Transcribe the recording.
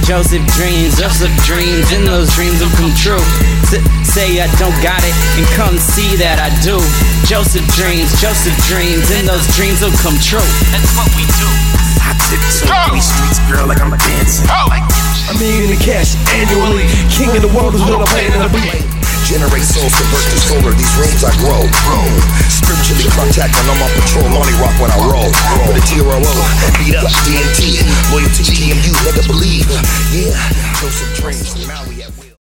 Joseph dreams, and those dreams will come true. Say I don't got it, and come see that I do. Joseph dreams, and those dreams will come true. That's what we do. I tiptoe through these streets, girl, like I'm dancing. $1 million in cash annually. King of the world is what I'm playing in the beat. Generate souls, convert to solar. These rooms I grow. Spiritually contact when I'm on patrol. Money rock when I roll. With a TRO, beat up DNT. Loyalty, TMU, never believe. Yeah, Joseph dreams. Now we at will.